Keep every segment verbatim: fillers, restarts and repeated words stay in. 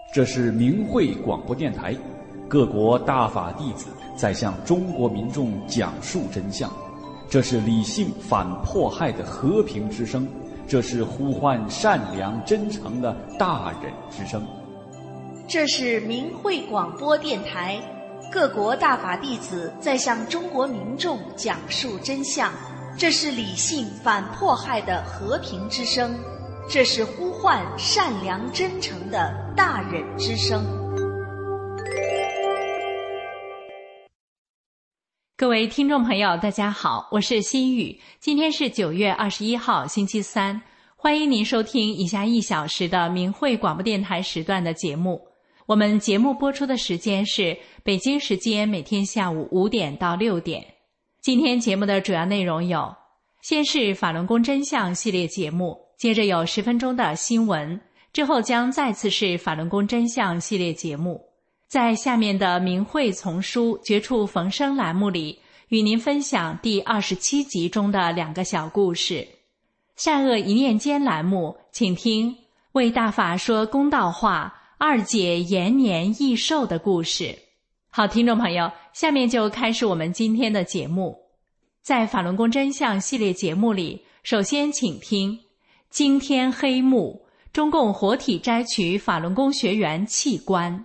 这是明慧广播电台，各国大法弟子在向中国民众讲述真相。这是理性反迫害的和平之声，这是呼唤善良真诚的大忍之声。 这是明慧广播电台，各国大法弟子在向中国民众讲述真相。这是理性反迫害的和平之声，这是呼唤善良真诚的大忍之声。 各位听众朋友，大家好，我是心雨。今天是九月二十一号，星期三，欢迎您收听以下一小时的明慧广播电台时段的节目。我们节目播出的时间是北京时间每天下午五点到六点。今天节目的主要内容有：先是法轮功真相系列节目，接着有十分钟的新闻，之后将再次是法轮功真相系列节目。在下面的明慧丛书绝处逢生栏目里，与您分享第二十七集中的两个小故事。善恶一念间栏目，请听为大法说公道话，二姐延年益寿的故事。好，听众朋友，下面就开始我们今天的节目。在法轮功真相系列节目里，首先请听惊天黑幕，中共活体摘取法轮功学员器官。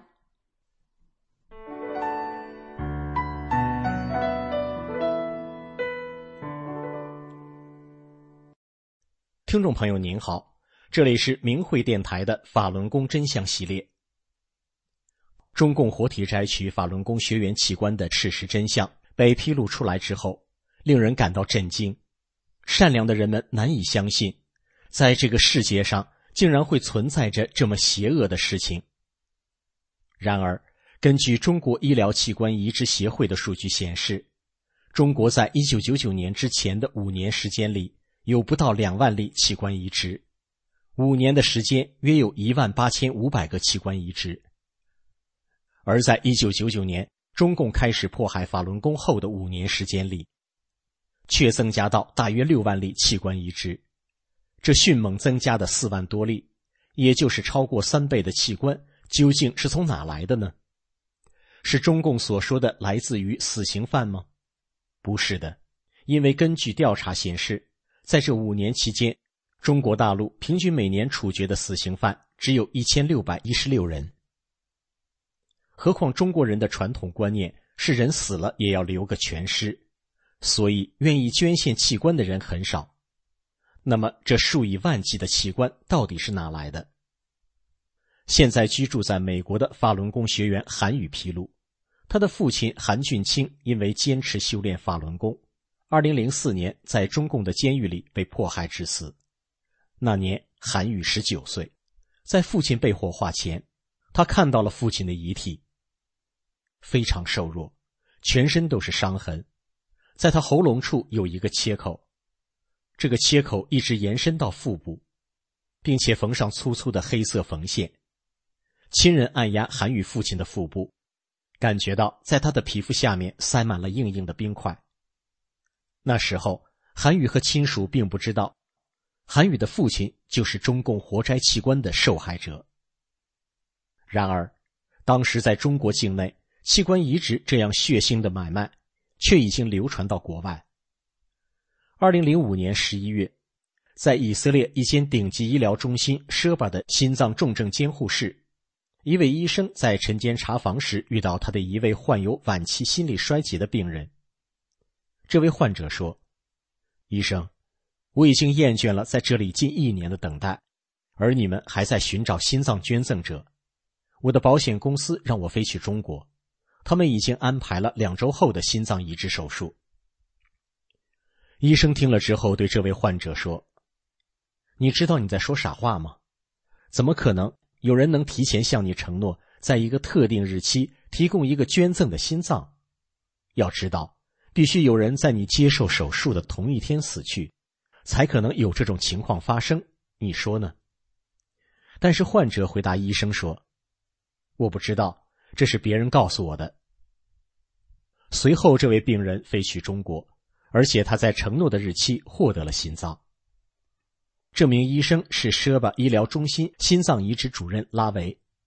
听众朋友您好，这里是明慧电台的法轮功真相系列。中共活体摘取法轮功学员器官的事实真相被披露出来之后，令人感到震惊。善良的人们难以相信，在这个世界上竟然会存在着这么邪恶的事情。然而，根据中国医疗器官移植协会的数据显示，中国在一九九九年之前的五年时间里，有不到两万例器官移植，五年的时间约有一万八千五百个器官移植。而在一九九九年中共开始迫害法轮功后的五年时间里，却增加到大约六万例器官移植，这迅猛增加的四万多例，也就是超过三倍的器官，究竟是从哪来的呢？是中共所说的来自于死刑犯吗？不是的，因为根据调查显示，在这五年期间，中国大陆平均每年处决的死刑犯只有一千六百一十六人。何况中国人的传统观念是人死了也要留个全尸，所以愿意捐献器官的人很少。那么这数以万计的器官到底是哪来的？现在居住在美国的法轮功学员韩宇披露，他的父亲韩俊清因为坚持修炼法轮功，二零零四年在中共的监狱里被迫害致死。那年韩宇十九岁，在父亲被火化前，他看到了父亲的遗体，非常瘦弱，全身都是伤痕，在他喉咙处有一个切口，这个切口一直延伸到腹部，并且缝上粗粗的黑色缝线。亲人按压韩宇父亲的腹部，感觉到在他的皮肤下面塞满了硬硬的冰块。那时候韩宇和亲属并不知道，韩宇的父亲就是中共活摘器官的受害者。然而当时在中国境内，器官移植这样血腥的买卖却已经流传到国外。二零零五年十一月，在以色列一间顶级医疗中心舍巴的心脏重症监护室，一位医生在晨间查房时遇到他的一位患有晚期心力衰竭的病人。这位患者说：医生，我已经厌倦了在这里近一年的等待，而你们还在寻找心脏捐赠者。我的保险公司让我飞去中国，他们已经安排了两周后的心脏移植手术。医生听了之后对这位患者说：你知道你在说傻话吗？怎么可能有人能提前向你承诺，在一个特定日期提供一个捐赠的心脏？要知道，必须有人在你接受手术的同一天死去，才可能有这种情况发生，你说呢？但是患者回答医生说：我不知道，这是别人告诉我的。随后这位病人飞去中国，而且他在承诺的日期获得了心脏。这名医生是舍巴医疗中心心脏移植主任拉维，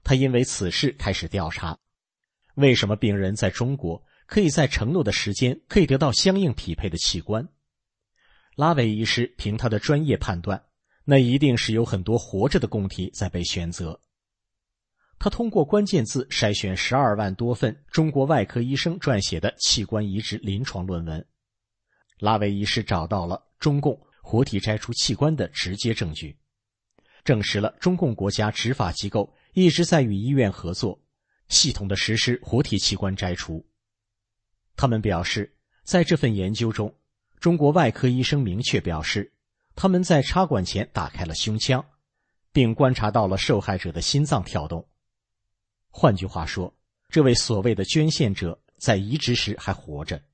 他因为此事开始调查，为什么病人在中国可以在承诺的时间可以得到相应匹配的器官。拉维医师凭他的专业判断，那一定是有很多活着的供体在被选择。他通过关键字筛选十二万多份中国外科医生撰写的器官移植临床论文。拉维医师找到了中共活体摘除器官的直接证据，证实了中共国家执法机构一直在与医院合作，系统地实施活体器官摘除。他们表示，在这份研究中，中国外科医生明确表示，他们在插管前打开了胸腔，并观察到了受害者的心脏跳动。换句话说，这位所谓的捐献者在移植时还活着。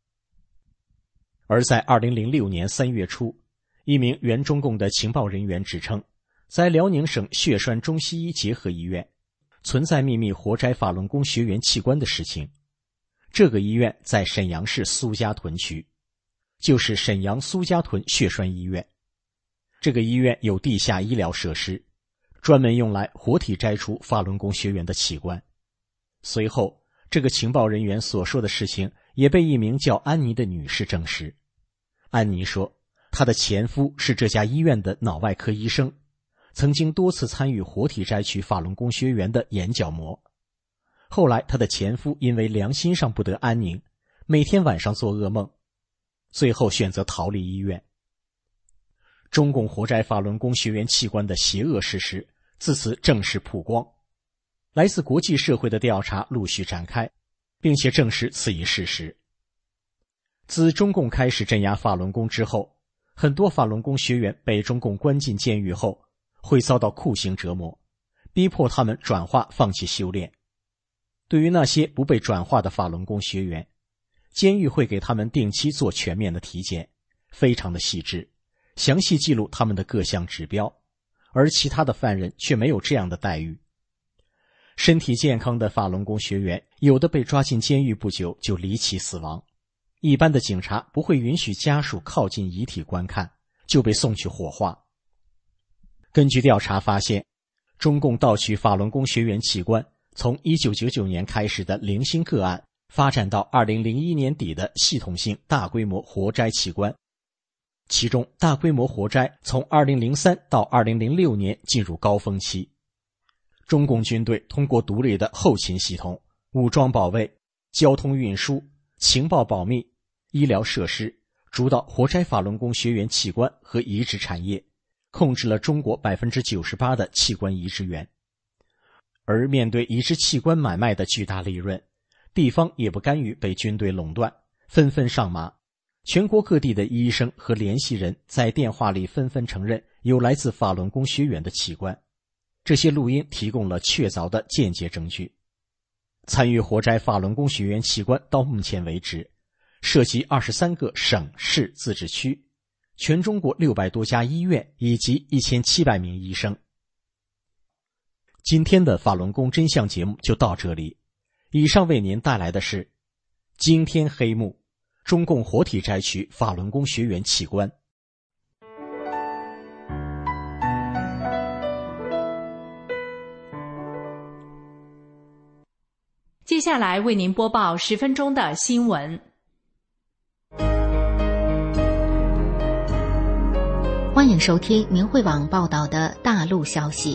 而在二零零六年三月初，一名原中共的情报人员指称，在辽宁省血栓中西医结合医院存在秘密活摘法轮功学员器官的事情。这个医院在沈阳市苏家屯区，就是沈阳苏家屯血栓医院。这个医院有地下医疗设施，专门用来活体摘除法轮功学员的器官。随后，这个情报人员所说的事情也被一名叫安妮的女士证实。安妮说，她的前夫是这家医院的脑外科医生，曾经多次参与活体摘取法轮功学员的眼角膜。后来她的前夫因为良心上不得安宁，每天晚上做噩梦，最后选择逃离医院。中共活摘法轮功学员器官的邪恶事实自此正式曝光，来自国际社会的调查陆续展开，并且证实此一事实。自中共开始镇压法轮功之后，很多法轮功学员被中共关进监狱后，会遭到酷刑折磨，逼迫他们转化放弃修炼。对于那些不被转化的法轮功学员，监狱会给他们定期做全面的体检，非常的细致，详细记录他们的各项指标，而其他的犯人却没有这样的待遇。身体健康的法轮功学员，有的被抓进监狱不久就离奇死亡，一般的警察不会允许家属靠近遗体观看，就被送去火化。根据调查发现，中共盗取法轮功学员器官从一九九九年开始的零星个案，发展到二零零一年底的系统性大规模活摘器官。其中大规模活摘从二零零三到二零零六年进入高峰期。中共军队通过独立的后勤系统、武装保卫、交通运输、情报保密、医疗设施，主导活摘法轮功学员器官和移植产业，控制了中国 百分之九十八 的器官移植源。而面对移植器官买卖的巨大利润，地方也不甘于被军队垄断，纷纷上马。全国各地的医生和联系人在电话里纷纷承认有来自法轮功学员的器官，这些录音提供了确凿的间接证据。参与活摘法轮功学员器官到目前为止，涉及二十三个省市自治区，全中国六百多家医院以及一千七百名医生。今天的法轮功真相节目就到这里，以上为您带来的是惊天黑幕，中共活体摘取法轮功学员器官。 接下来为您播报十分钟的新闻。 欢迎收听明慧网报道的大陆消息。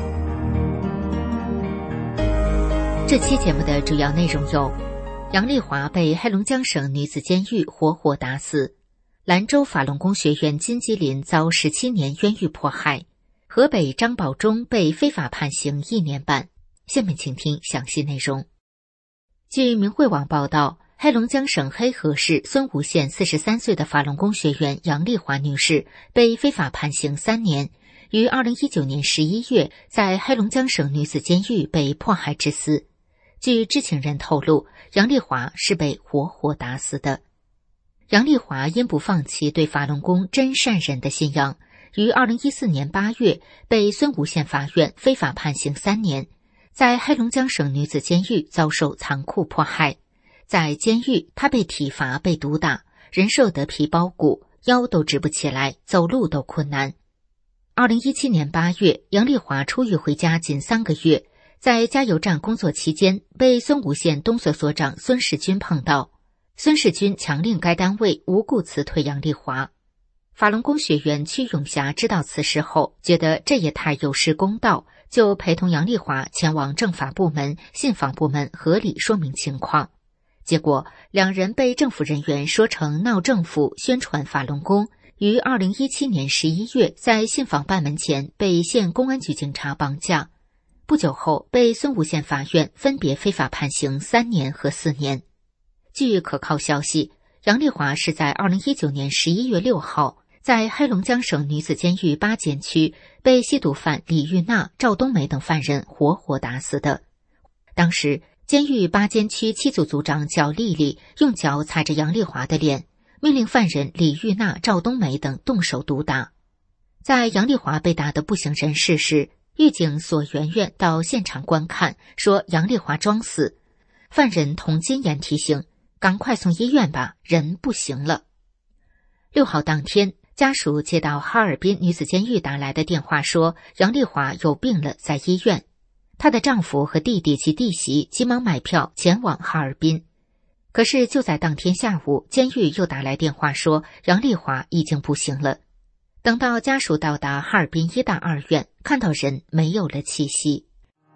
这期节目的主要内容有：杨丽华被黑龙江省女子监狱活活打死；兰州法轮功学员金基林遭十七年冤狱迫害；河北张保忠被非法判刑一年半。下面请听详细内容。据明慧网报道，黑龙江省黑河市孙吴县四十三岁的法轮功学员杨丽华女士被非法判刑三年，于二零一九年十一月在黑龙江省女子监狱被迫害致死。据知情人透露，杨丽华是被活活打死的。杨丽华因不放弃对法轮功真善忍的信仰，于二零一四年八月被孙吴县法院非法判刑三年，在黑龙江省女子监狱遭受残酷迫害。在监狱，她被体罚、被毒打，人瘦得皮包骨，腰都直不起来，走路都困难。二零一七年八月，杨丽华出狱回家仅三个月， 在加油站工作期间，被孙吴县东所所长孙世军碰到，孙世军强令该单位无故辞退杨丽华。法轮功学员屈永霞知道此事后，觉得这也太有失公道，就陪同杨丽华前往政法部门、信访部门合理说明情况。结果两人被政府人员说成闹政府、宣传法轮功，于二零一七年十一月在信访办门前被县公安局警察绑架，不久后被孙吴县法院分别非法判刑三年和四年。据可靠消息，杨丽华是在二零一九年十一月六号在黑龙江省女子监狱巴监区被吸毒犯李玉娜、赵冬梅等犯人活活打死的。当时监狱巴监区七组组长脚丽丽用脚踩着杨丽华的脸，命令犯人李玉娜、赵冬梅等动手毒打。在杨丽华被打得不省人事时，狱警索媛媛到现场观看，说杨丽华装死。犯人童金言提醒，赶快送医院吧，人不行了。六号当天，家属接到哈尔滨女子监狱打来的电话，说杨丽华有病了，在医院。她的丈夫和弟弟及弟媳急忙买票前往哈尔滨。可是就在当天下午，监狱又打来电话说杨丽华已经不行了。等到家属到达哈尔滨医大二院，看到人没有了气息。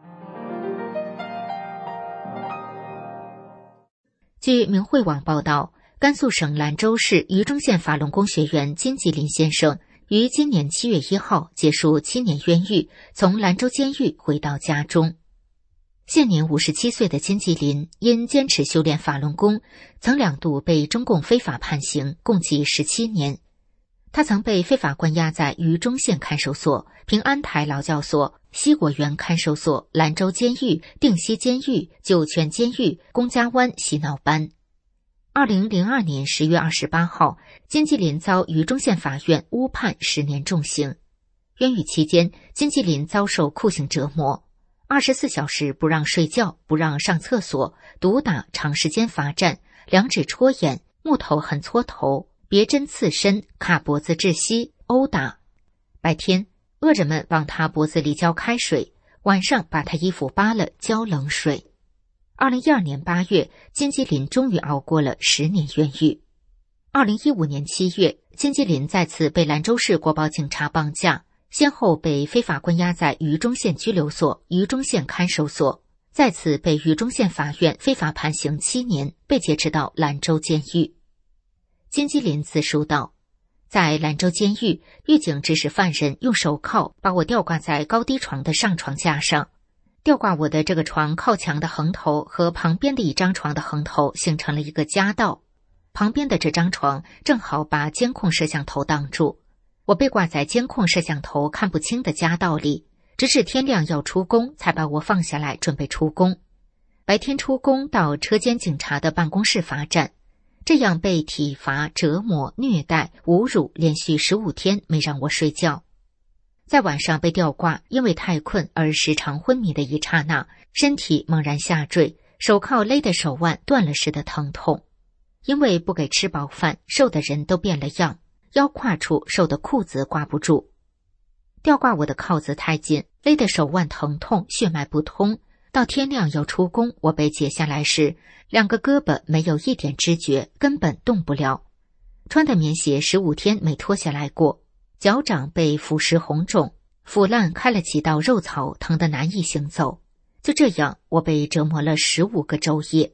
据明慧网报道，甘肃省兰州市榆中县法轮功学员金吉林先生于今年七月一号结束七年冤狱，从兰州监狱回到家中。现年五十七岁的金吉林因坚持修炼法轮功，曾两度被中共非法判刑，共计十七年。他曾被非法关押在榆中县看守所、平安台劳教所、西果园看守所、兰州监狱、定西监狱、酒泉监狱、公家湾洗脑班。二零零二年十月二十八号，金吉林遭榆中县法院误判十年重刑。冤狱期间，金吉林遭受酷刑折磨，二十四小时不让睡觉，不让上厕所，毒打，长时间罚站，两指戳眼，木头狠搓头，别针刺身，卡脖子窒息，殴打。白天，恶人们往他脖子里浇开水，晚上把他衣服扒了浇冷水。二零一二年八月，金吉林终于熬过了十年冤狱。二零一五年七月，金吉林再次被兰州市国保警察绑架，先后被非法关押在榆中县拘留所、榆中县看守所，再次被榆中县法院非法判刑七年，被劫持到兰州监狱。金吉林自述道，在兰州监狱，狱警指使犯人用手铐把我吊挂在高低床的上床架上。吊挂我的这个床靠墙的横头和旁边的一张床的横头形成了一个夹道，旁边的这张床正好把监控摄像头挡住。我被挂在监控摄像头看不清的夹道里，直至天亮要出工才把我放下来准备出工。白天出工到车间警察的办公室罚站，这样被体罚、折磨、虐待、侮辱，连续十五天没让我睡觉。在晚上被吊挂，因为太困而时常昏迷的一刹那，身体猛然下坠，手铐勒得手腕断了似的疼痛。因为不给吃饱饭，瘦的人都变了样，腰胯处瘦的裤子挂不住。吊挂我的铐子太紧，勒得手腕疼痛，血脉不通。到天亮要出工，我被解下来时，两个胳膊没有一点知觉，根本动不了。穿的棉鞋十五天没脱下来过，脚掌被腐蚀红肿，腐烂开了几道肉槽，疼得难以行走。就这样，我被折磨了十五个昼夜。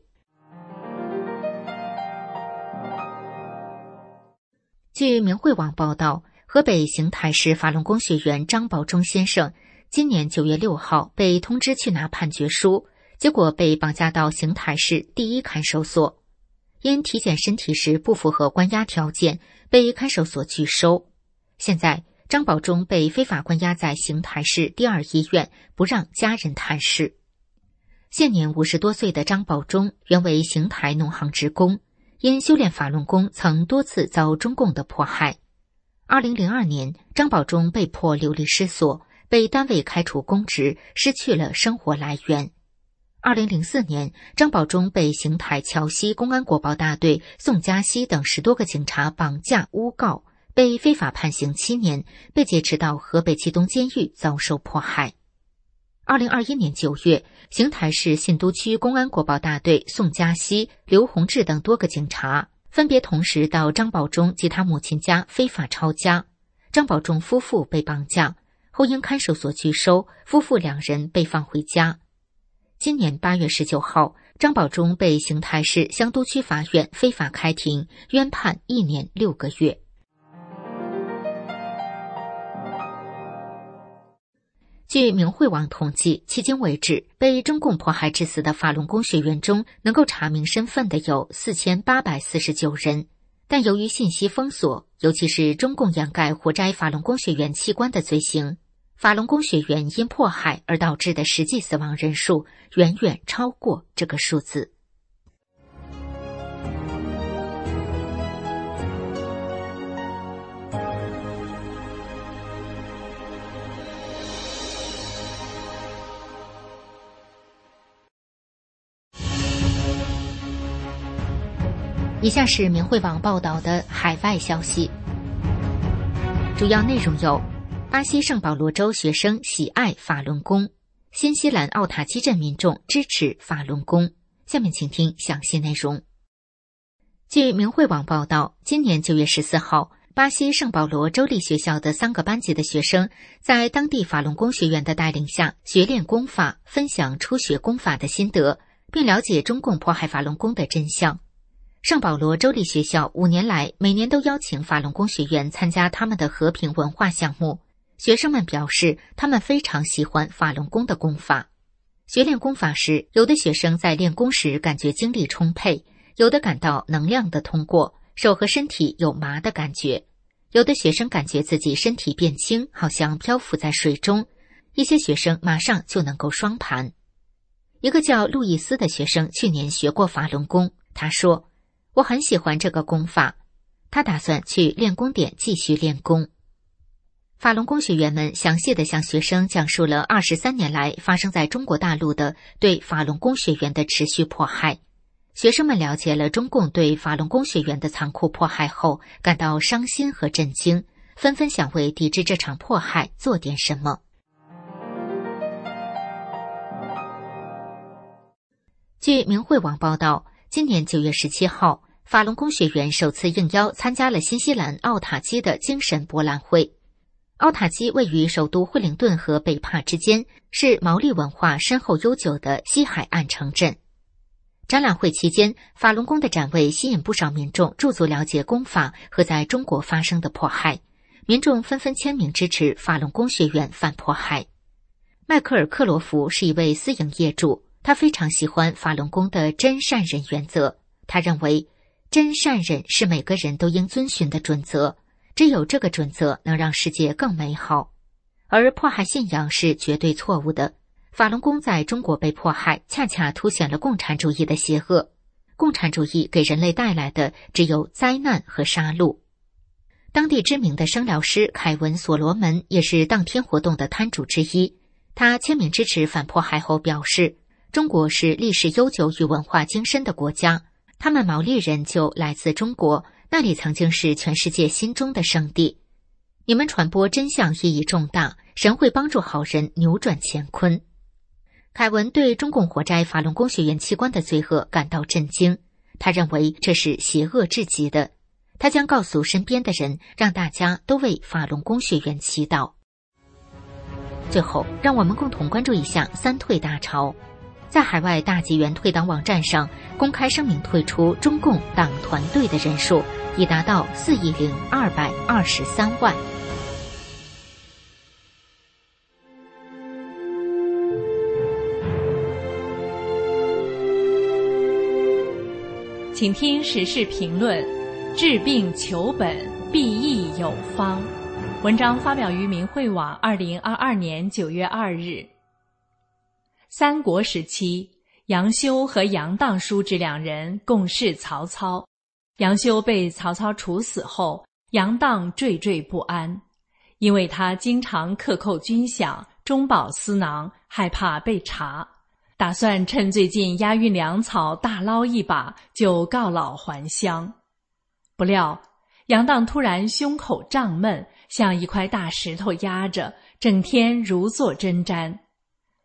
据明慧网报道，河北邢台市法轮功学员张保忠先生今年九月六号被通知去拿判决书，结果被绑架到邢台市第一看守所。因体检身体时不符合关押条件，被看守所拒收。现在张保忠被非法关押在邢台市第二医院，不让家人探视。现年五十多岁的张保忠原为邢台农行职工，因修炼法轮功曾多次遭中共的迫害。二零零二年，张保忠被迫流离失所，被单位开除公职，失去了生活来源。二零零四年，张保忠被邢台桥西公安国保大队宋家熙等十多个警察绑架诬告，被非法判刑七年，被劫持到河北启东监狱遭受迫害。 二零二一年九月，邢台市信都区公安国保大队宋家熙、刘洪志等多个警察分别同时到张保忠及他母亲家非法抄家，张保忠夫妇被绑架，后因看守所拒收，夫妇两人被放回家。今年八月十九号，张保忠被邢台市香都区法院非法开庭，冤判一年六个月。据明慧网统计，迄今为止，被中共迫害致死的法轮功学员中，能够查明身份的有四千八百四十九人。但由于信息封锁，尤其是中共掩盖活摘法轮功学员器官的罪行，法轮功学员因迫害而导致的实际死亡人数远远超过这个数字。以下是明慧网报道的海外消息，主要内容有：巴西圣保罗州学生喜爱法轮功，新西兰奥塔基镇民众支持法轮功。下面请听详细内容。据明慧网报道，今年九月十四号，巴西圣保罗州立学校的三个班级的学生在当地法轮功学员的带领下学练功法，分享初学功法的心得，并了解中共迫害法轮功的真相。圣保罗州立学校五年来每年都邀请法轮功学员参加他们的和平文化项目。学生们表示，他们非常喜欢法轮功的功法。学练功法时，有的学生在练功时感觉精力充沛，有的感到能量的通过，手和身体有麻的感觉。有的学生感觉自己身体变轻，好像漂浮在水中。一些学生马上就能够双盘。一个叫路易斯的学生去年学过法轮功，他说：“我很喜欢这个功法。”他打算去练功点继续练功。法轮功学员们详细地向学生讲述了二十三年来发生在中国大陆的对法轮功学员的持续迫害。学生们了解了中共对法轮功学员的残酷迫害后，感到伤心和震惊，纷纷想为抵制这场迫害做点什么。据明慧网报道，今年九月十七号，法轮功学员首次应邀参加了新西兰奥塔基的精神博览会。奥塔基位于首都惠灵顿和北帕之间，是毛利文化深厚悠久的西海岸城镇。展览会期间，法轮功的展位吸引不少民众驻足了解功法和在中国发生的迫害，民众纷纷签名支持法轮功学员反迫害。迈克尔·克罗夫是一位私营业主，他非常喜欢法轮功的真善忍原则。他认为，真善忍是每个人都应遵循的准则，只有这个准则能让世界更美好。而迫害信仰是绝对错误的。法轮功在中国被迫害，恰恰凸显了共产主义的邪恶。共产主义给人类带来的只有灾难和杀戮。当地知名的声疗师凯文·所罗门也是当天活动的摊主之一。他签名支持反迫害后表示，中国是历史悠久与文化精深的国家，他们毛利人就来自中国，那里曾经是全世界心中的圣地。你们传播真相意义重大，神会帮助好人扭转乾坤。凯文对中共活摘法轮功学员器官的罪恶感到震惊，他认为这是邪恶至极的。他将告诉身边的人，让大家都为法轮功学员祈祷。最后，让我们共同关注一下三退大潮。在海外大纪元退党网站上公开声明退出中共党团队的人数已达到四亿零二百二十三万。 请听时事评论：治病求本，必益有方。文章发表于明慧网，二零二二年九月二日。三国时期，杨修和杨荡叔侄两人共事曹操。杨修被曹操处死后，杨荡惴惴不安，因为他经常克扣军饷，中饱私囊，害怕被查。打算趁最近押运粮草大捞一把，就告老还乡。不料杨荡突然胸口胀闷，像一块大石头压着，整天如坐针毡。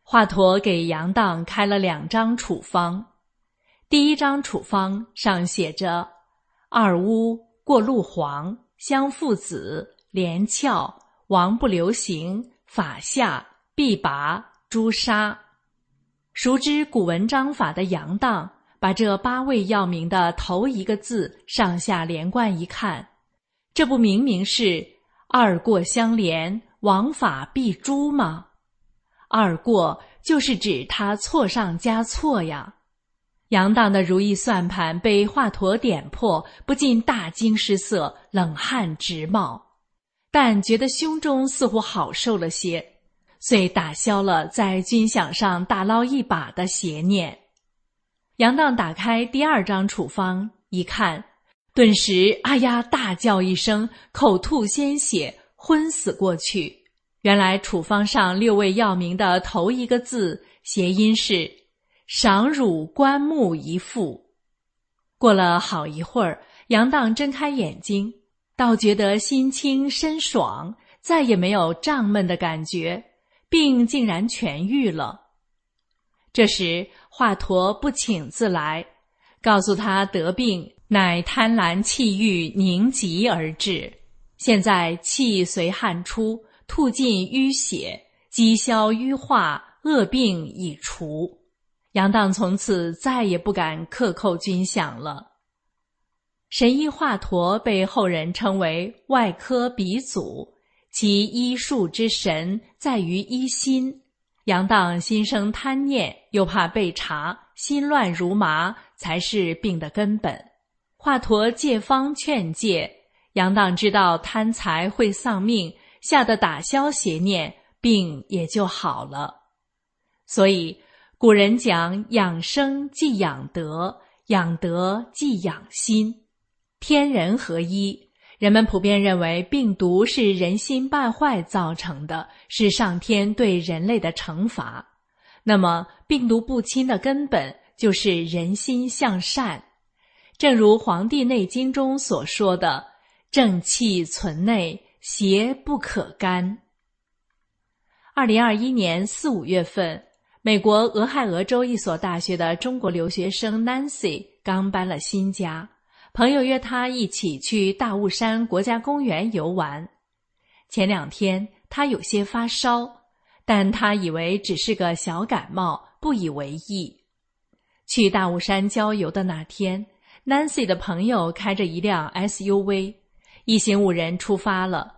华佗给杨荡开了两张处方。第一张处方上写着：二乌、过路黄、香附子、连翘、王不留行、法下、必拔、诛杀。熟知古文章法的杨荡把这八味药名的头一个字上下连贯一看，这不明明是二过相连，王法必诛吗？二过就是指他错上加错呀。杨荡的如意算盘被华佗点破，不禁大惊失色，冷汗直冒，但觉得胸中似乎好受了些，遂打消了在军饷上大捞一把的邪念。杨荡打开第二张处方一看，顿时啊呀大叫一声，口吐鲜血，昏死过去。原来处方上六味药名的头一个字谐音是赏乳棺木一副。过了好一会儿，杨荡睁开眼睛，倒觉得心清身爽，再也没有胀闷的感觉，病竟然痊愈了。这时华佗不请自来，告诉他得病乃贪婪气郁凝集而致，现在气随汗出，吐尽淤血，积消淤化，恶病已除。杨荡从此再也不敢克扣军饷了。神医华佗被后人称为外科鼻祖，其医术之神在于医心。杨荡心生贪念，又怕被查，心乱如麻，才是病的根本。华佗借方劝诫，杨荡知道贪财会丧命，吓得打消邪念，病也就好了。所以古人讲养生即养德，养德即养心，天人合一。人们普遍认为病毒是人心败坏造成的，是上天对人类的惩罚。那么病毒不侵的根本就是人心向善。正如《黄帝内经》中所说的，正气存内，邪不可干。二零二一年四五月份，美国俄亥俄州一所大学的中国留学生 Nancy 刚搬了新家，朋友约他一起去大雾山国家公园游玩。前两天他有些发烧，但他以为只是个小感冒，不以为意。去大雾山郊游的那天， Nancy 的朋友开着一辆 S U V， 一行五人出发了。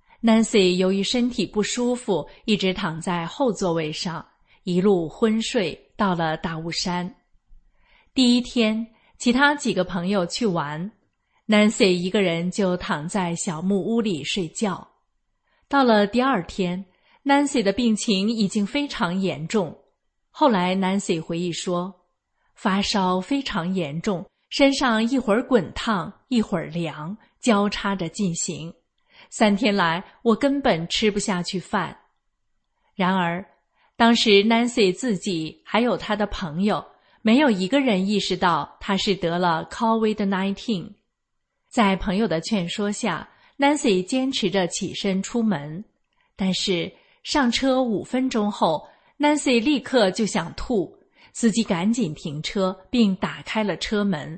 Nancy 由于身体不舒服，一直躺在后座位上，一路昏睡到了大雾山。第一天其他几个朋友去玩， Nancy 一个人就躺在小木屋里睡觉。到了第二天， Nancy 的病情已经非常严重。后来 Nancy 回忆说，发烧非常严重，身上一会儿滚烫一会儿凉，交叉着进行。三天来我根本吃不下去饭。然而当时 Nancy 自己还有她的朋友，没有一个人意识到她是得了 COVID 十九。 在朋友的劝说下， Nancy 坚持着起身出门。但是上车五分钟后， Nancy 立刻就想吐，司机赶紧停车并打开了车门。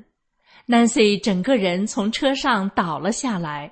Nancy 整个人从车上倒了下来。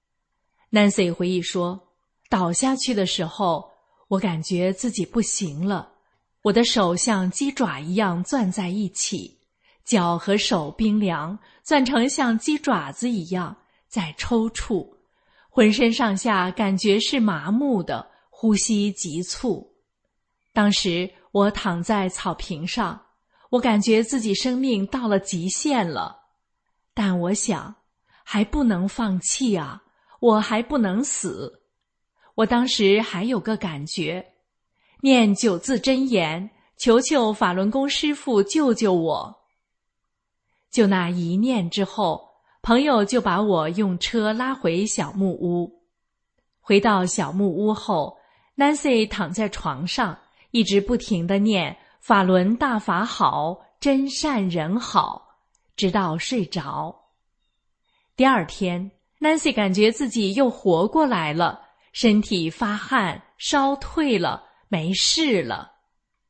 Nancy 回忆说，倒下去的时候，我感觉自己不行了，我的手像鸡爪一样攥在一起，脚和手冰凉，攥成像鸡爪子一样在抽搐，浑身上下感觉是麻木的，呼吸急促。当时我躺在草坪上，我感觉自己生命到了极限了，但我想还不能放弃啊，我还不能死。我当时还有个感觉，念九字真言，求求法轮功师父救救我。就那一念之后，朋友就把我用车拉回小木屋。回到小木屋后， Nancy 躺在床上，一直不停地念法轮大法好，真善人好，直到睡着。第二天， Nancy 感觉自己又活过来了，身体发汗，烧退了，没事了。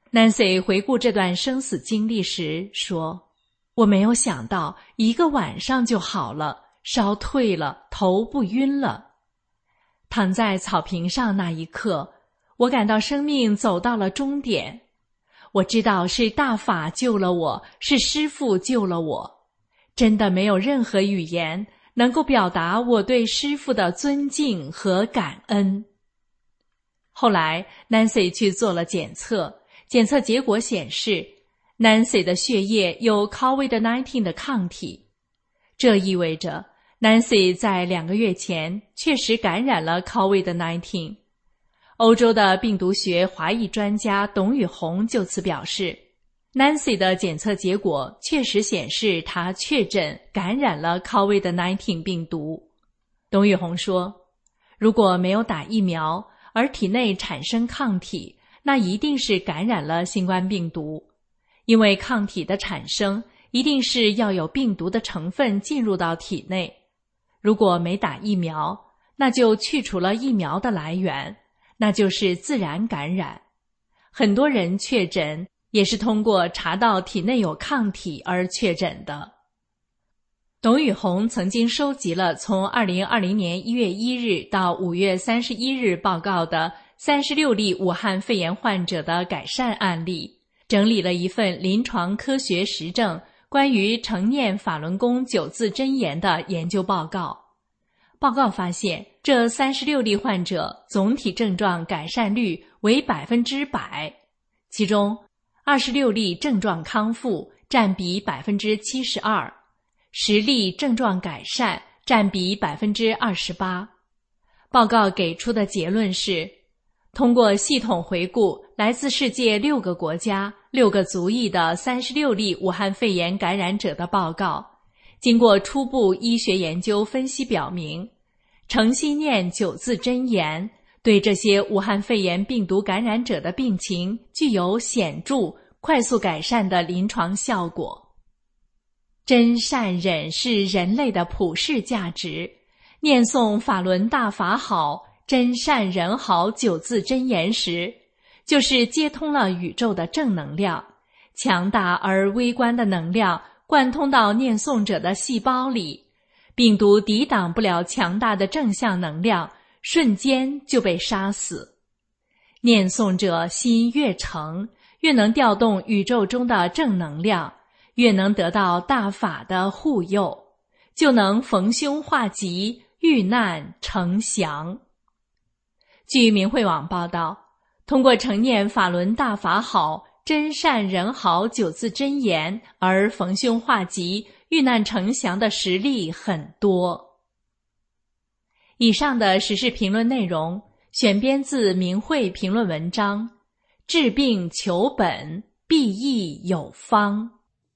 Nancy 回顾这段生死经历时说，我没有想到一个晚上就好了，烧退了，头不晕了。躺在草坪上那一刻，我感到生命走到了终点。我知道是大法救了我，是师父救了我。真的没有任何语言能够表达我对师父的尊敬和感恩。后来 Nancy 去做了检测，检测结果显示 Nancy 的血液有 COVID 十九 的抗体，这意味着 Nancy 在两个月前确实感染了 COVID 十九。欧洲的病毒学华裔专家董宇红就此表示， Nancy 的检测结果确实显示她确诊感染了 COVID 十九 病毒。董宇红说，如果没有打疫苗而体内产生抗体，那一定是感染了新冠病毒，因为抗体的产生一定是要有病毒的成分进入到体内。如果没打疫苗，那就去除了疫苗的来源，那就是自然感染。很多人确诊也是通过查到体内有抗体而确诊的。董宇红曾经收集了从二零二零年一月一日到五月三十一日报告的三十六例武汉肺炎患者的改善案例，整理了一份临床科学实证关于承念法轮功九字真言的研究报告。报告发现，这三十六例患者总体症状改善率为百分之百，其中二十六例症状康复，占比百分之七十二，十例症状改善，占比百分之二十八。报告给出的结论是，通过系统回顾来自世界六个国家、六个族裔的三十六例武汉肺炎感染者的报告，经过初步医学研究分析表明，诚心念九字真言对这些武汉肺炎病毒感染者的病情具有显著、快速改善的临床效果。真善忍是人类的普世价值，念诵法轮大法好，真善人好九字真言时，就是接通了宇宙的正能量，强大而微观的能量贯通到念诵者的细胞里，病毒抵挡不了强大的正向能量，瞬间就被杀死。念诵者心越诚，越能调动宇宙中的正能量，越能得到大法的护佑，就能逢凶化吉，遇难成祥。据明慧网报道，通过承念法轮大法好，真善人好九字真言而逢凶化吉，遇难成祥的实例很多。以上的时事评论内容选编自明慧评论文章，治病求本，必益有方。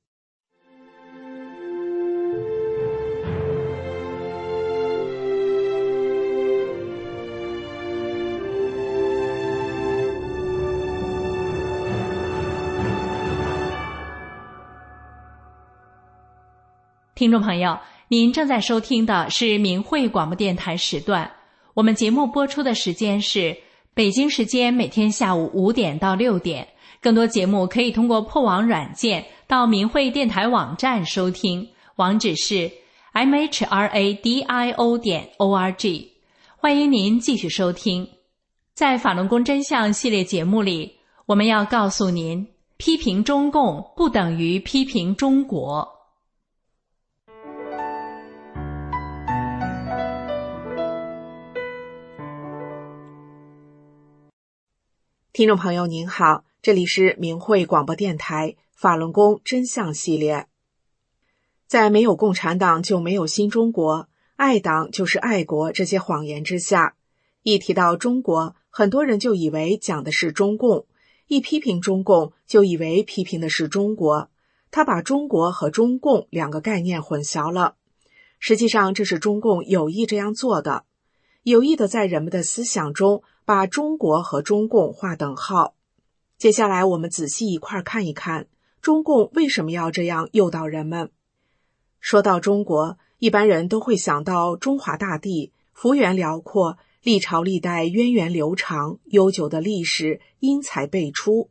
听众朋友，您正在收听的是明慧广播电台时段，我们节目播出的时间是北京时间每天下午五点到六点。更多节目可以通过破网软件到明慧电台网站收听，网址是 m h r a d i o 点 o r g。 欢迎您继续收听。在法轮功真相系列节目里，我们要告诉您，批评中共不等于批评中国。 听众朋友您好，这里是明慧广播电台法轮功真相系列。在没有共产党就没有新中国，爱党就是爱国这些谎言之下，一提到中国，很多人就以为讲的是中共，一批评中共就以为批评的是中国，他把中国和中共两个概念混淆了。实际上这是中共有意这样做的，有意的在人们的思想中把中国和中共划等号。接下来我们仔细一块看一看，中共为什么要这样诱导人们。说到中国，一般人都会想到中华大地，幅员辽阔，历朝历代源远流长，悠久的历史，英才辈出。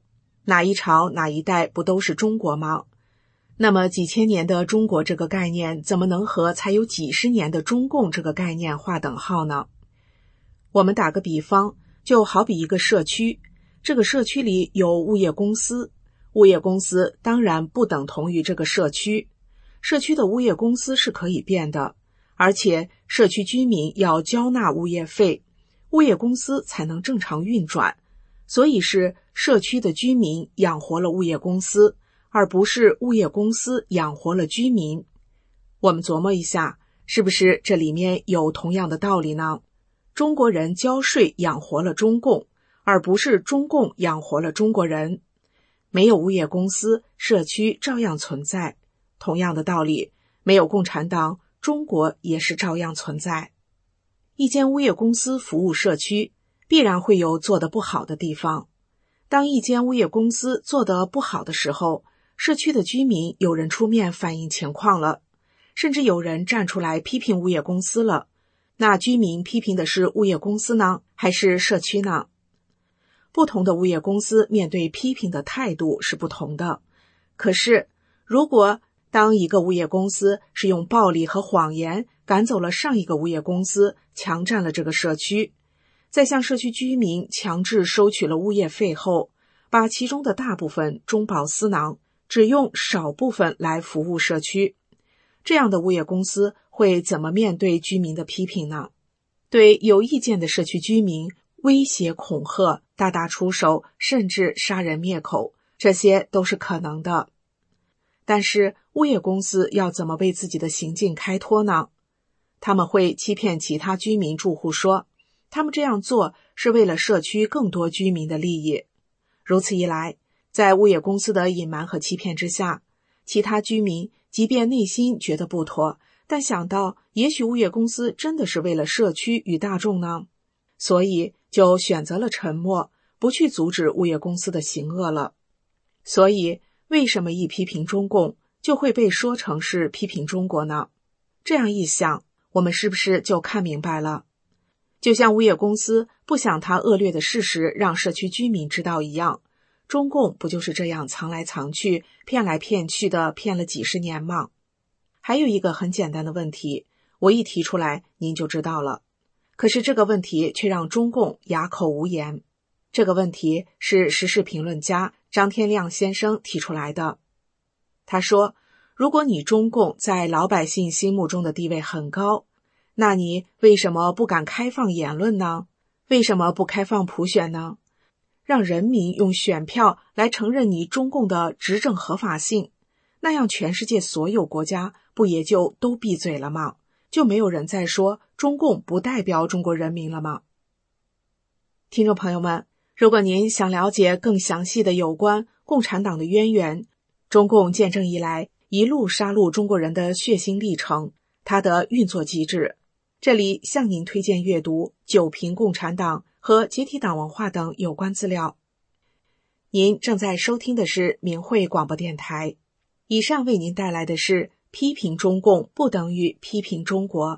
哪一朝哪一代不都是中国吗？那么几千年的中国这个概念怎么能和才有几十年的中共这个概念划等号呢？我们打个比方，就好比一个社区，这个社区里有物业公司，物业公司当然不等同于这个社区，社区的物业公司是可以变的，而且社区居民要交纳物业费，物业公司才能正常运转，所以是社区的居民养活了物业公司，而不是物业公司养活了居民。我们琢磨一下，是不是这里面有同样的道理呢？中国人交税养活了中共，而不是中共养活了中国人。没有物业公司，社区照样存在。同样的道理，没有共产党，中国也是照样存在。一间物业公司服务社区，必然会有做得不好的地方。当一间物业公司做得不好的时候，社区的居民有人出面反映情况了，甚至有人站出来批评物业公司了。那居民批评的是物业公司呢，还是社区呢？不同的物业公司面对批评的态度是不同的。可是，如果当一个物业公司是用暴力和谎言赶走了上一个物业公司，强占了这个社区，再向社区居民强制收取了物业费后，把其中的大部分中饱私囊，只用少部分来服务社区，这样的物业公司会怎么面对居民的批评呢？对有意见的社区居民威胁恐吓，大打出手，甚至杀人灭口，这些都是可能的。但是物业公司要怎么为自己的行径开脱呢？他们会欺骗其他居民住户说，他们这样做是为了社区更多居民的利益。如此一来，在物业公司的隐瞒和欺骗之下，其他居民即便内心觉得不妥，但想到也许物业公司真的是为了社区与大众呢，所以就选择了沉默，不去阻止物业公司的行恶了。所以为什么一批评中共就会被说成是批评中国呢？这样一想，我们是不是就看明白了？就像物业公司不想他恶劣的事实让社区居民知道一样，中共不就是这样藏来藏去，骗来骗去的骗了几十年吗？还有一个很简单的问题，我一提出来您就知道了，可是这个问题却让中共哑口无言。这个问题是时事评论家张天亮先生提出来的。他说，如果你中共在老百姓心目中的地位很高，那你为什么不敢开放言论呢？为什么不开放普选呢？让人民用选票来承认你中共的执政合法性，那样全世界所有国家不也就都闭嘴了吗？就没有人再说中共不代表中国人民了吗？听众朋友们，如果您想了解更详细的有关共产党的渊源，中共建政以来一路杀戮中国人的血腥历程，它的运作机制，这里向您推荐阅读《九评共产党》和解体党文化等有关资料。您正在收听的是明慧广播电台，以上为您带来的是批评中共不等于批评中国。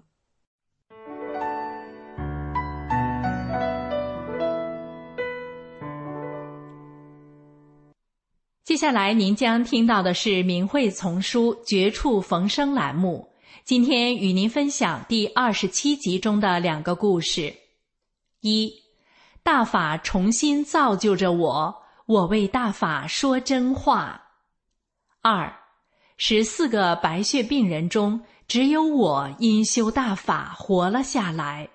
接下来您将听到的是明慧丛书绝处逢生栏目，今天与您分享第二十七集中的两个故事。一，大法重新造就着我，我为大法说真话。二，十四个白血病人中，只有我因修大法活了下来。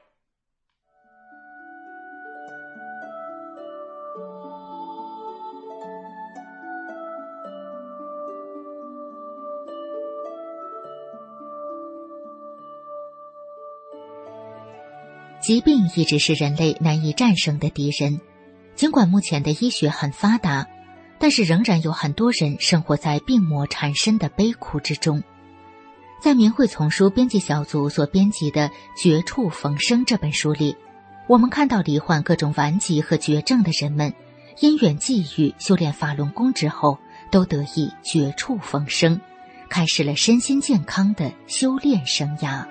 疾病一直是人类难以战胜的敌人，尽管目前的医学很发达，但是仍然有很多人生活在病魔缠身的悲苦之中。在明慧丛书编辑小组所编辑的《绝处逢生》这本书里，我们看到罹患各种顽疾和绝症的人们，因缘际遇修炼法轮功之后，都得以绝处逢生，开始了身心健康的修炼生涯。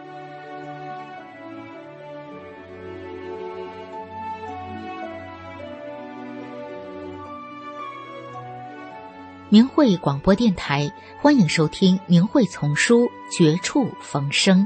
明慧广播电台，欢迎收听明慧丛书《绝处逢生》。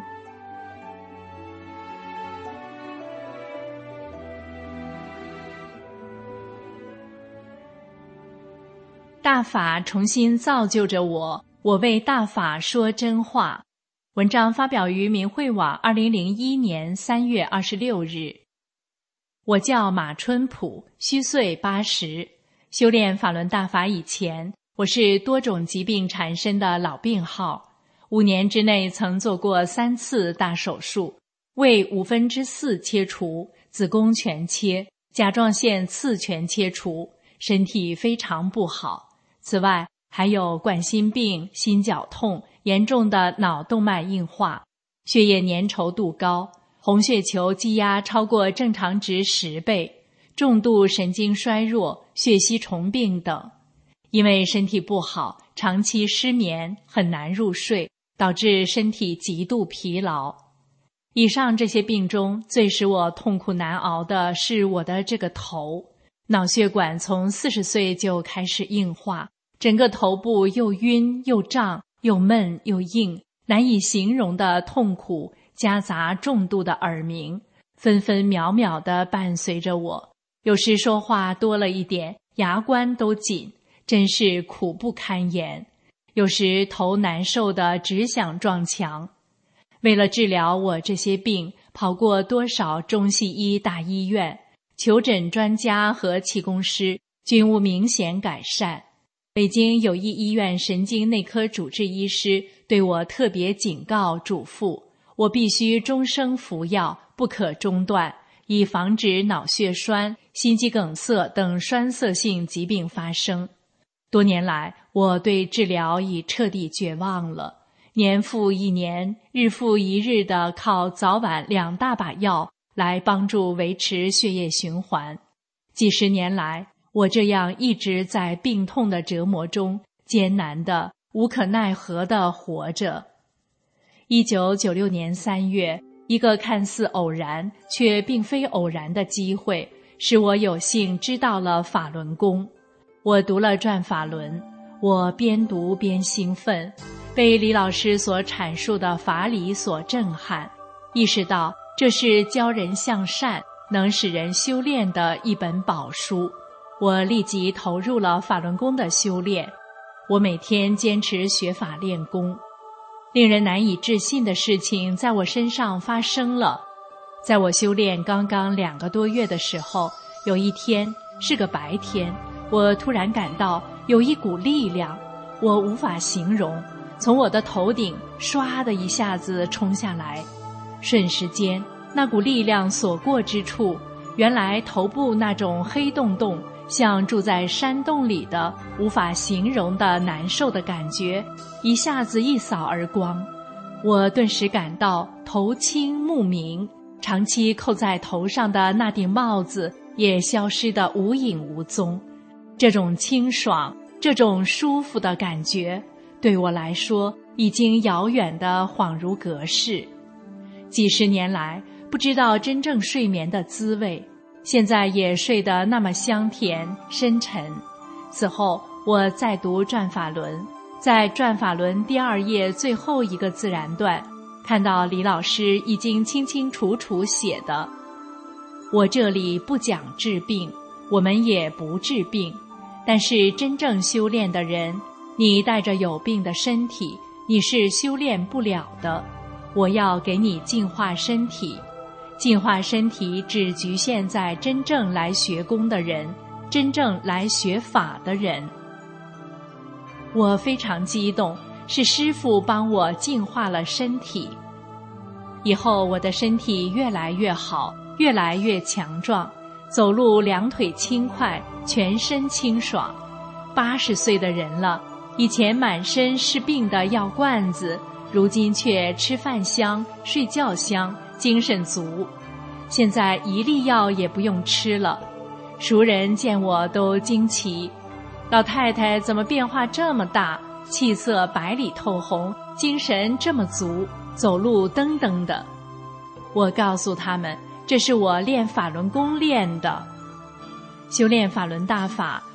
大法重新造就着我，我为大法说真话。文章发表于明慧网二零零一年三月二十六日。我叫马春普，虚岁八十。修炼法轮大法以前，我是多种疾病缠身的老病号。五年之内曾做过三次大手术，胃五分之四切除，子宫全切，甲状腺次全切除，身体非常不好。此外，还有冠心病、心绞痛、严重的脑动脉硬化、血液粘稠度高、红血球积压超过正常值十倍、重度神经衰弱、血吸虫病等。因为身体不好，长期失眠，很难入睡，导致身体极度疲劳。以上这些病中，最使我痛苦难熬的是我的这个头。脑血管从四十岁就开始硬化，整个头部又晕又胀又闷又硬，难以形容的痛苦夹杂重度的耳鸣，分分秒秒地伴随着我。有时说话多了一点，牙关都紧，真是苦不堪言。有时头难受得只想撞墙。为了治疗我这些病，跑过多少中西医大医院，求诊专家和气功师均无明显改善。北京友谊医院神经内科主治医师对我特别警告嘱咐，我必须终生服药，不可中断，以防止脑血栓、心肌梗塞等栓塞性疾病发生。多年来，我对治疗已彻底绝望了，年复一年，日复一日地靠早晚两大把药来帮助维持血液循环。几十年来，我这样一直在病痛的折磨中，艰难的、无可奈何地活着。一九九六年三月，一个看似偶然却并非偶然的机会，使我有幸知道了法轮功。我读了转法轮，我边读边兴奋，被李老师所阐述的法理所震撼，意识到这是教人向善、能使人修炼的一本宝书。我立即投入了法轮功的修炼。我每天坚持学法练功。令人难以置信的事情在我身上发生了。在我修炼刚刚两个多月的时候，有一天是个白天，我突然感到有一股力量，我无法形容，从我的头顶唰的一下子冲下来。瞬时间，那股力量所过之处，原来头部那种黑洞洞，像住在山洞里的无法形容的难受的感觉，一下子一扫而光。我顿时感到头清目明，长期扣在头上的那顶帽子也消失得无影无踪。这种清爽，这种舒服的感觉，对我来说已经遥远的恍如隔世。几十年来，不知道真正睡眠的滋味，现在也睡得那么香甜深沉。此后我再读转法轮，在转法轮第二页最后一个自然段，看到李老师已经清清楚楚写的：我这里不讲治病，我们也不治病，但是真正修炼的人，你带着有病的身体，你是修炼不了的。我要给你净化身体，净化身体只局限在真正来学功的人，真正来学法的人。我非常激动，是师父帮我净化了身体。以后我的身体越来越好，越来越强壮，走路两腿轻快，全身清爽。八十岁的人了，以前满身是病的药罐子，如今却吃饭香，睡觉香，精神足。现在一粒药也不用吃了。熟人见我都惊奇，老太太怎么变化这么大，气色白里透红，精神这么足，走路噔噔的。我告诉他们，这是我练法轮功练的。修炼法轮大法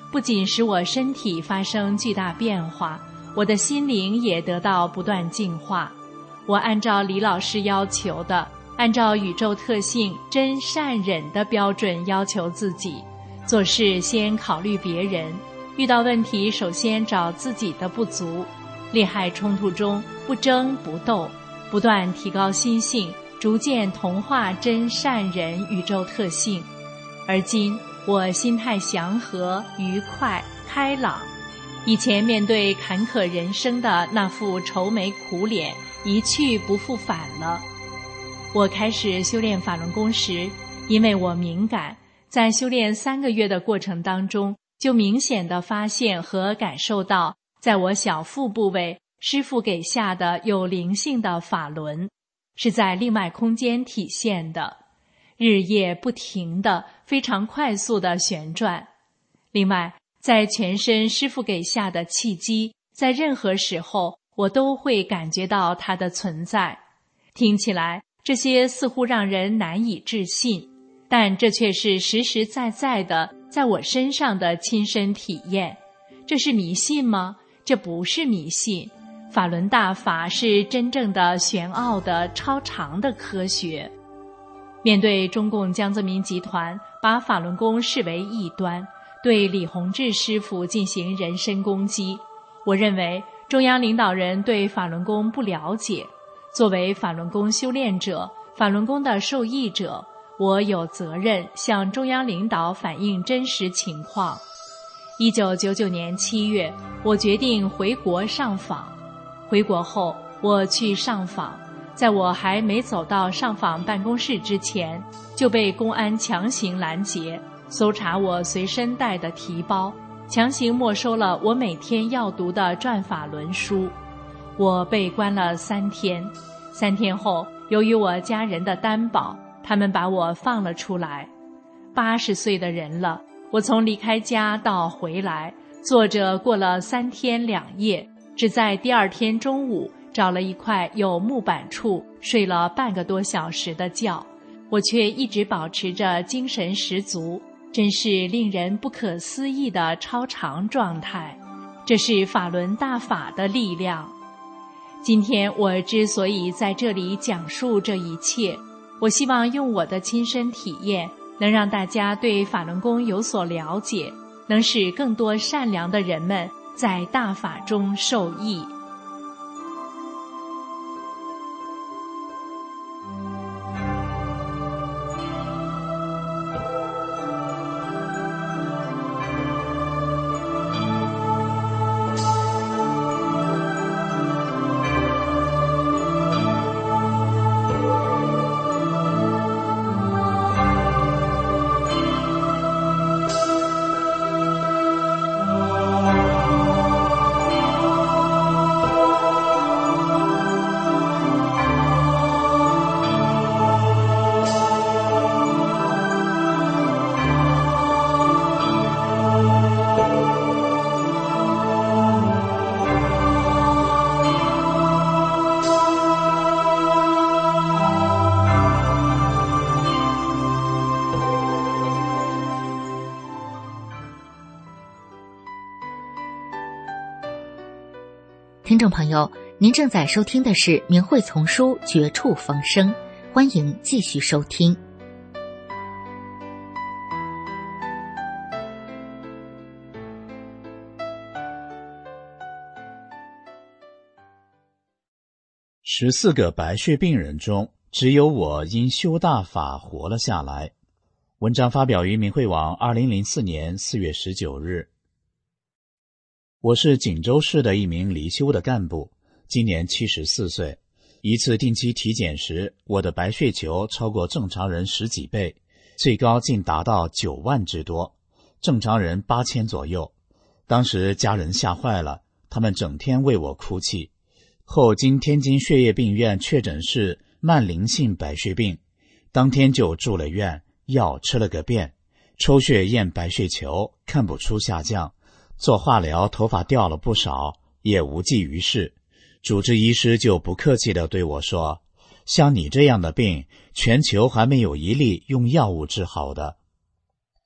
不仅使我身体发生巨大变化，我的心灵也得到不断进化。我按照李老师要求的，按照宇宙特性真善忍的标准要求自己，做事先考虑别人，遇到问题首先找自己的不足，利害冲突中不争不斗，不断提高心性，逐渐同化真善忍宇宙特性。而今我心态祥和、愉快、开朗，以前面对坎坷人生的那副愁眉苦脸一去不复返了。我开始修炼法轮功时，因为我敏感，在修炼三个月的过程当中，就明显地发现和感受到，在我小腹部位师父给下的有灵性的法轮，是在另外空间体现的，日夜不停的非常快速的旋转。另外，在全身师父给下的气机，在任何时候我都会感觉到它的存在。听起来这些似乎让人难以置信，但这却是实实在在的在我身上的亲身体验。这是迷信吗？这不是迷信。法轮大法是真正的玄奥的超常的科学。面对中共江泽民集团把法轮功视为异端，对李洪志师父进行人身攻击，我认为中央领导人对法轮功不了解。作为法轮功修炼者，法轮功的受益者，我有责任向中央领导反映真实情况。一九九九年七月，我决定回国上访。回国后，我去上访，在我还没走到上访办公室之前，就被公安强行拦截，搜查我随身带的提包，强行没收了我每天要读的转法轮书。我被关了三天，三天后，由于我家人的担保，他们把我放了出来。八十岁的人了，我从离开家到回来，坐着过了三天两夜，只在第二天中午找了一块有木板处睡了半个多小时的觉，我却一直保持着精神十足，真是令人不可思议的超常状态。这是法轮大法的力量。今天我之所以在这里讲述这一切，我希望用我的亲身体验，能让大家对法轮功有所了解，能使更多善良的人们在大法中受益。 听众朋友，您正在收听的是明慧丛书《绝处逢生》，欢迎继续收听。 十四个白血病人中，只有我因修大法活了下来。文章发表于明慧网二零零四年四月十九日。我是锦州市的一名离休的干部，今年七十四岁。一次定期体检时，我的白血球超过正常人十几倍，最高竟达到九万之多，正常人八千左右。当时家人吓坏了，他们整天为我哭泣。后经天津血液病院确诊是慢淋性白血病，当天就住了院，药吃了个遍，抽血验白血球看不出下降，做化疗头发掉了不少，也无济于事。主治医师就不客气地对我说，像你这样的病，全球还没有一例用药物治好的。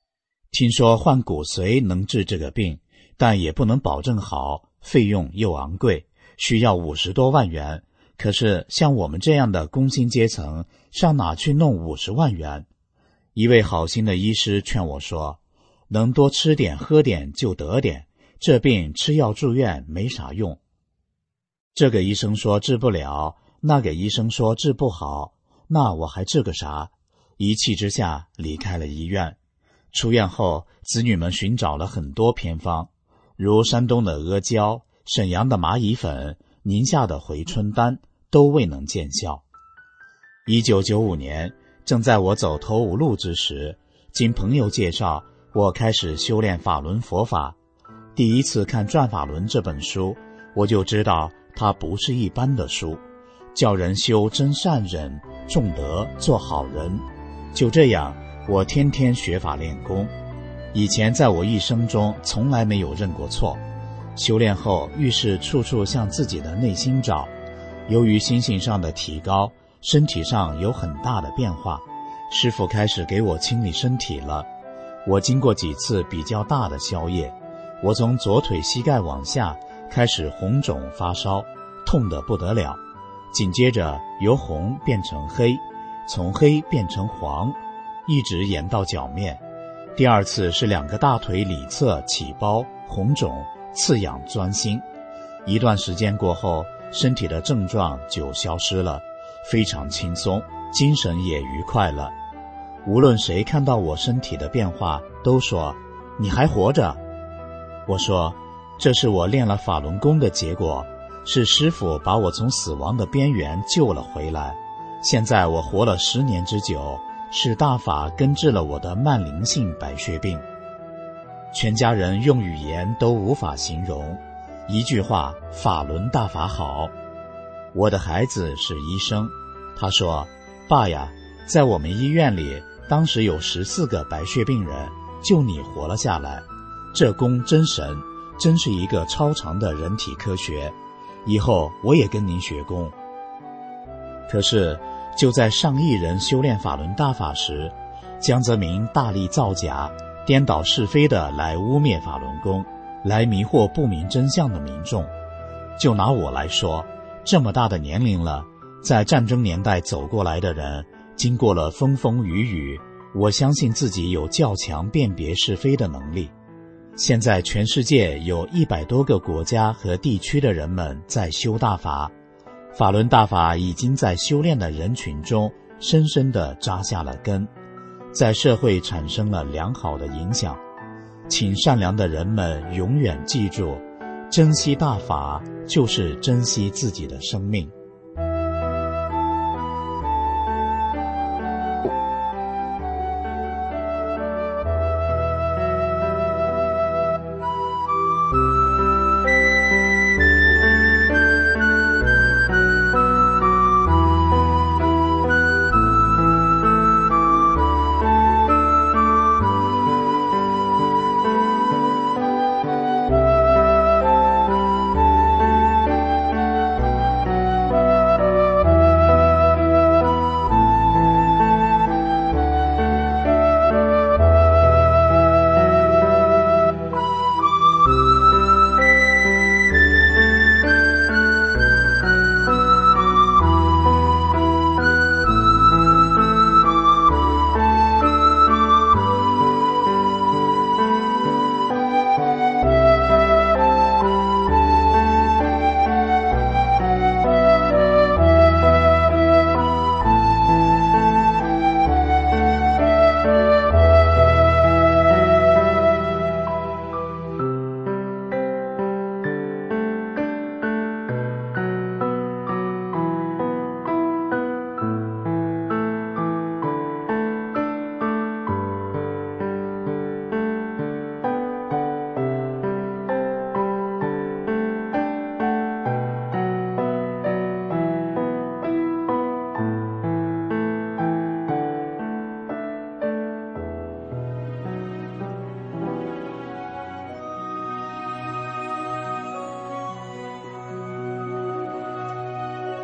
听说换骨髓能治这个病，但也不能保证好，费用又昂贵，需要五十多万元。可是像我们这样的工薪阶层，上哪去弄五十万元？一位好心的医师劝我说，能多吃点喝点就得点，这病吃药住院没啥用。这个医生说治不了，那个医生说治不好，那我还治个啥？一气之下离开了医院。出院后，子女们寻找了很多偏方，如山东的阿胶、沈阳的蚂蚁粉、宁夏的回春丹，都未能见效。一九九五年，正在我走投无路之时，经朋友介绍，我开始修炼法轮佛法。第一次看《转法轮》这本书，我就知道它不是一般的书，叫人修真善忍、重德、做好人。就这样，我天天学法练功。以前在我一生中从来没有认过错，修炼后遇事处处向自己的内心找。由于心性上的提高，身体上有很大的变化，师父开始给我清理身体了。我经过几次比较大的消业，我从左腿膝盖往下开始红肿发烧，痛得不得了，紧接着由红变成黑，从黑变成黄，一直延到脚面。第二次是两个大腿里侧起包、红肿、刺痒、钻心。一段时间过后，身体的症状就消失了，非常轻松，精神也愉快了。无论谁看到我身体的变化，都说你还活着。我说这是我练了法轮功的结果，是师父把我从死亡的边缘救了回来。现在我活了十年之久，是大法根治了我的慢灵性白血病。全家人用语言都无法形容，一句话，法轮大法好。我的孩子是医生，他说，爸呀，在我们医院里当时有十四个白血病人，就你活了下来，这功真神，真是一个超长的人体科学，以后我也跟您学功。可是就在上亿人修炼法轮大法时，江泽民大力造假，颠倒是非的来污蔑法轮功，来迷惑不明真相的民众。就拿我来说，这么大的年龄了，在战争年代走过来的人，经过了风风雨雨，我相信自己有较强辨别是非的能力。现在全世界有一百多个国家和地区的人们在修大法，法轮大法已经在修炼的人群中深深地扎下了根，在社会产生了良好的影响。请善良的人们永远记住，珍惜大法就是珍惜自己的生命。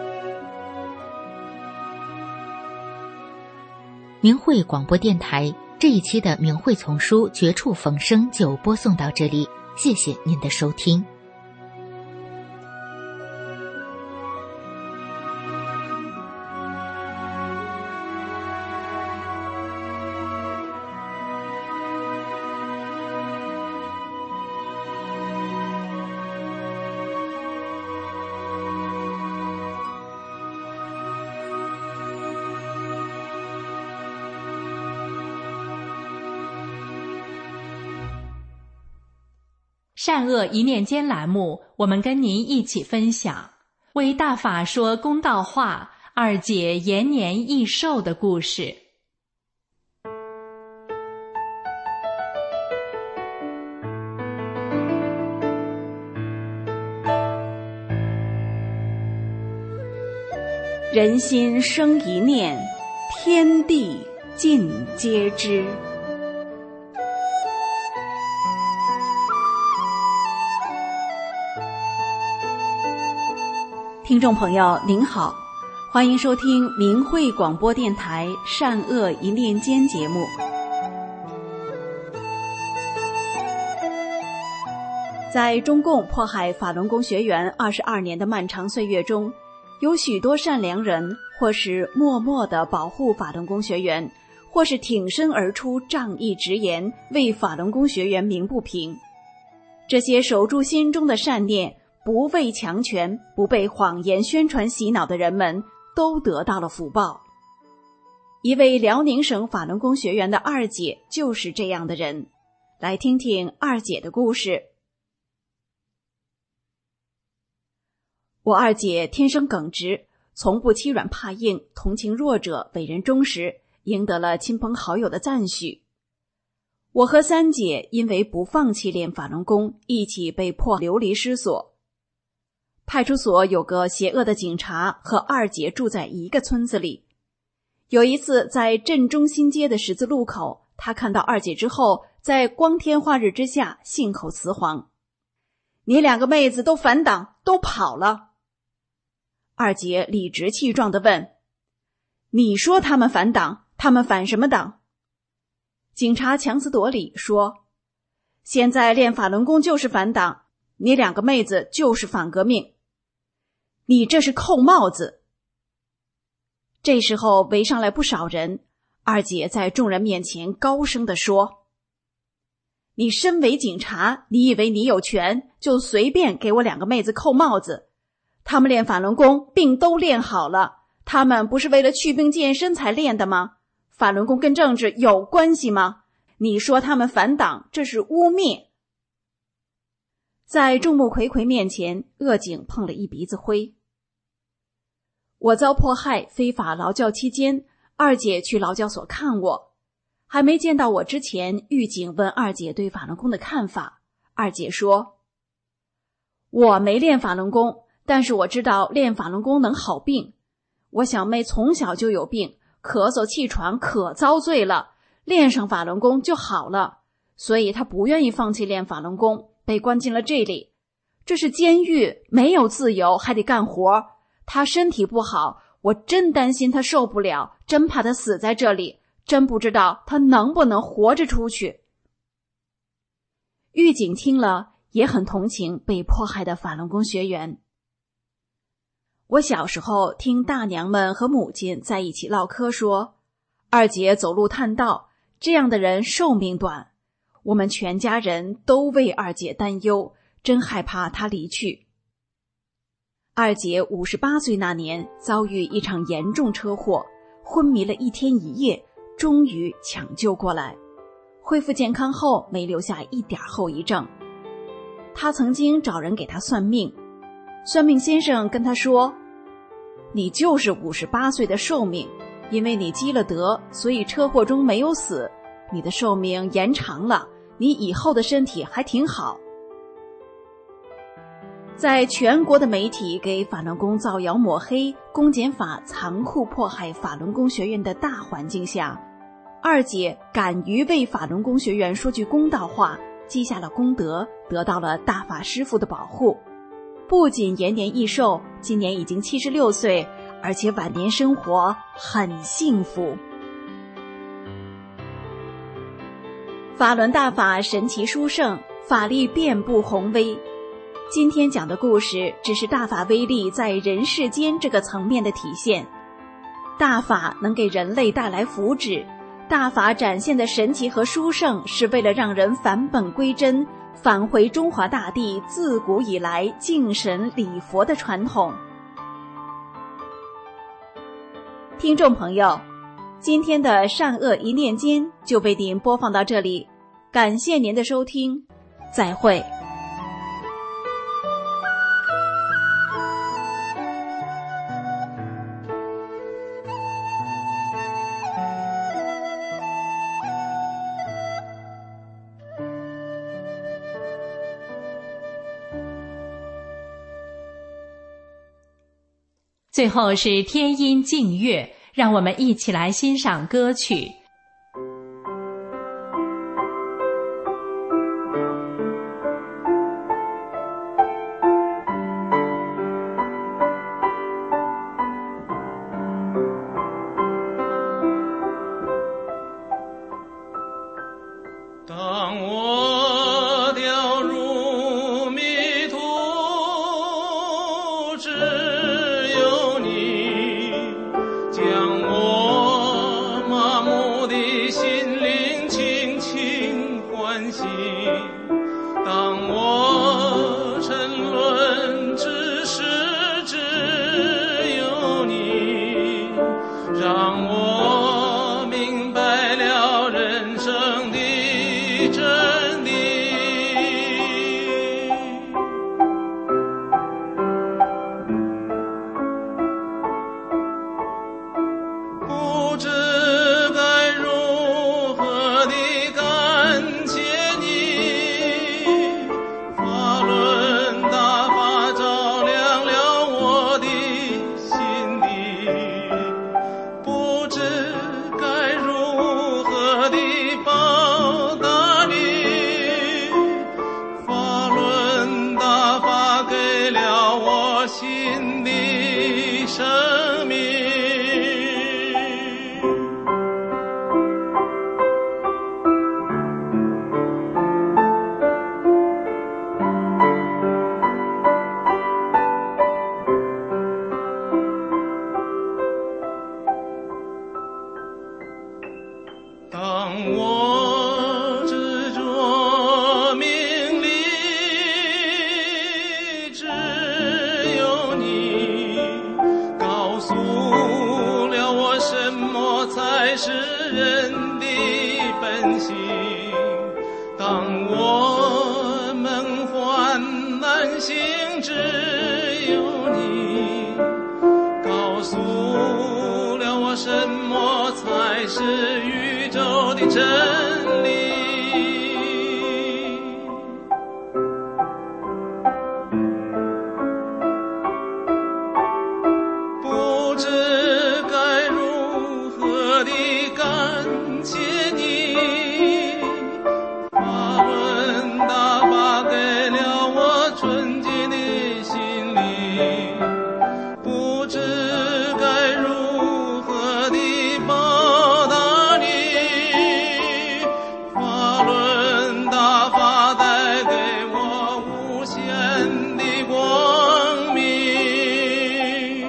明慧广播电台这一期的明慧丛书绝处逢生就播送到这里，谢谢您的收听。 善恶一念间栏目，我们跟您一起分享为大法说公道话，二姐延年益寿的故事。 人心生一念，天地尽皆知。听众朋友您好，欢迎收听明慧广播电台善恶一念间节目。在中共迫害法轮功学员二十二年的漫长岁月中，有许多善良人或是默默地保护法轮功学员，或是挺身而出仗义直言，为法轮功学员鸣不平。这些守住心中的善念，不畏强权，不被谎言宣传洗脑的人们都得到了福报。一位辽宁省法轮功学员的二姐就是这样的人，来听听二姐的故事。我二姐天生耿直，从不欺软怕硬，同情弱者，为人忠实，赢得了亲朋好友的赞许。我和三姐因为不放弃练法轮功，一起被迫流离失所。派出所有个邪恶的警察和二姐住在一个村子里。有一次在镇中心街的十字路口，他看到二姐之后，在光天化日之下信口雌黄：你两个妹子都反党，都跑了。二姐理直气壮地问：你说他们反党，他们反什么党？警察强词夺理说：现在练法轮功就是反党，你两个妹子就是反革命，你这是扣帽子。这时候围上来不少人，二姐在众人面前高声地说：你身为警察，你以为你有权就随便给我两个妹子扣帽子？他们练法轮功病都练好了，他们不是为了祛病健身才练的吗？法轮功跟政治有关系吗？你说他们反党，这是污蔑。在众目睽睽面前，恶警碰了一鼻子灰。我遭迫害非法劳教期间，二姐去劳教所看我。还没见到我之前，狱警问二姐对法轮功的看法。二姐说：我没练法轮功，但是我知道练法轮功能好病。我小妹从小就有病，咳嗽气喘可遭罪了，练上法轮功就好了，所以她不愿意放弃练法轮功，被关进了这里。这是监狱，没有自由，还得干活。他身体不好，我真担心他受不了，真怕他死在这里，真不知道他能不能活着出去。狱警听了也很同情被迫害的法轮功学员。我小时候听大娘们和母亲在一起唠嗑说，二姐走路探道，这样的人寿命短。我们全家人都为二姐担忧，真害怕她离去。二姐五十八岁那年遭遇一场严重车祸，昏迷了一天一夜，终于抢救过来，恢复健康后没留下一点后遗症。她曾经找人给她算命，算命先生跟她说：你就是五十八岁的寿命，因为你积了德，所以车祸中没有死，你的寿命延长了，你以后的身体还挺好。在全国的媒体给法轮功造谣抹黑、公检法残酷迫害法轮功学员的大环境下，二姐敢于为法轮功学员说句公道话，积下了功德，得到了大法师父的保护，不仅延年益寿，今年已经七十六岁，而且晚年生活很幸福。 法轮大法神奇殊胜，法力遍布宏威。今天讲的故事只是大法威力在人世间这个层面的体现。大法能给人类带来福祉，大法展现的神奇和殊胜，是为了让人返本归真，返回中华大地自古以来敬神礼佛的传统。听众朋友，今天的善恶一念间就为您播放到这里，感谢您的收听，再会。 最后是天音静乐，让我们一起来欣赏歌曲。 当我掉入迷途，只有你将我麻木的心灵轻轻唤醒。当我沉沦，只是只有你让我明白了人生的真理。不知该如何地感谢你，法轮大法照亮了我的心底，不知该如何地报答你，法轮大法给了我新的生命。当我执着名利，只有你告诉了我什么才是人的本性。当我梦幻难醒，只有你告诉了我什么才是宇宙的真理。不知该如何地感谢你，法轮大法给了我纯洁的心灵，不知该如何地报答你，法轮大法带给我无限的光明。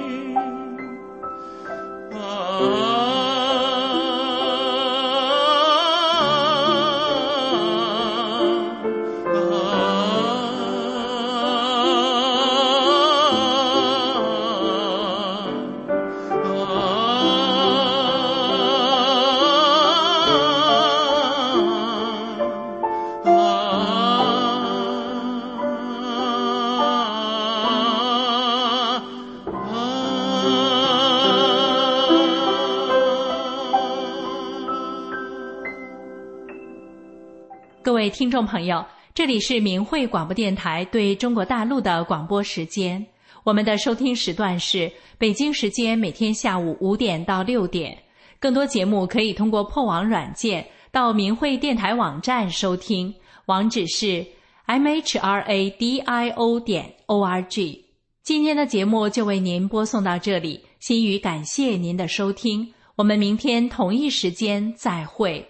各位听众朋友，这里是明慧广播电台对中国大陆的广播时间。我们的收听时段是北京时间每天下午五点到六点。更多节目可以通过破网软件到明慧电台网站收听，网址是 m h r a d i o 点 o r g。今天的节目就为您播送到这里，心语感谢您的收听，我们明天同一时间再会。